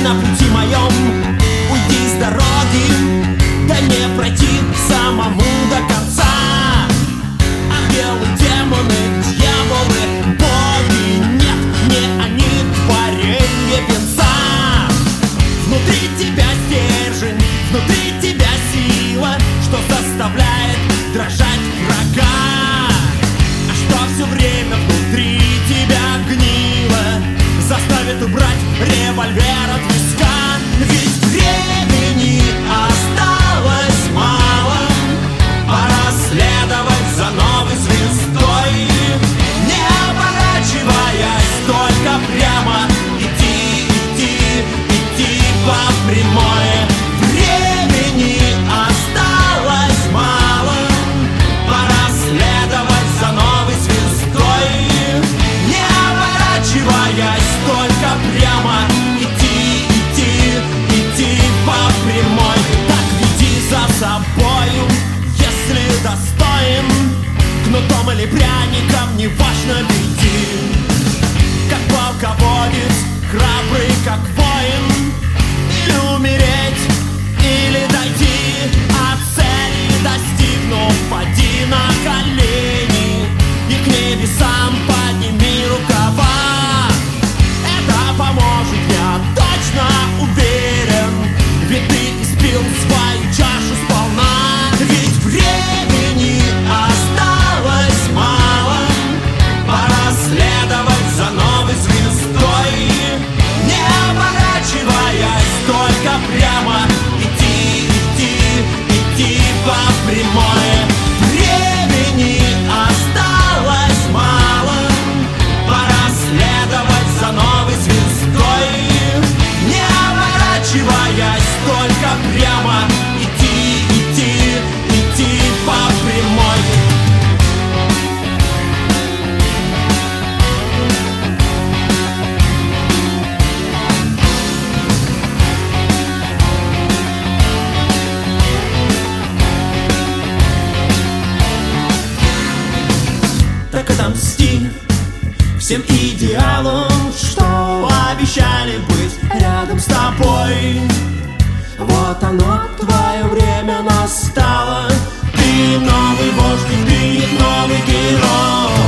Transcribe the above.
на пути моем, уйди с дороги, да не пройти самому до конца. А белые демоны, дьяволы, боги, нет, не они, творенье венца. Внутри тебя стержень, внутри тебя сила, что заставляет дрожать врага. А что все время внутри тебя гнило, заставит убрать револьвер от виска. Ведь времени осталось мало, пора следовать за новой звездой, не оборачиваясь, только прямо идти, идти, идти по прямой. Времени осталось мало, пора следовать за новой звездой, не оборачиваясь, только прямо идти, идти, идти по прямой. Так веди за собою, если достоин, кнутом или пряником, неважно, веди. Как полководец, храбрый, как воин, или умереть, или дойти от цели, достигнув, пади на колени и к небесам подними рукава. Это поможет, я точно уверен, ведь ты испил свою чашу сполна. Ведь времени осталось мало, пора следовать за новой звездой, не оборачиваясь, только прямо идти, идти, идти по прямой. Времени осталось мало, пора следовать за новой звездой, не оборачиваясь, только прямо идти, идти, идти по прямой. Так отомсти всем идеалам, что обещали быть рядом с тобой. Вот оно, твое время настало. Ты новый вождь, ты новый герой.